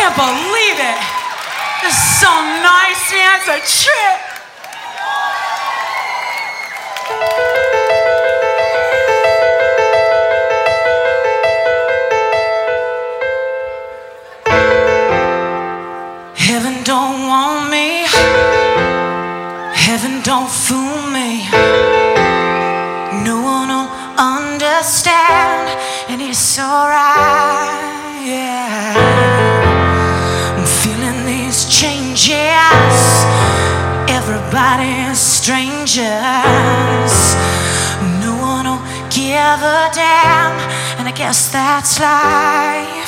can't believe it. This is so nice, man. It's a trip. Heaven don't want me. Heaven don't fool me. No one will understand, and it's alright, yeah. I'm feeling these changes. Everybody's strangers. No one will give a damn, and I guess that's life.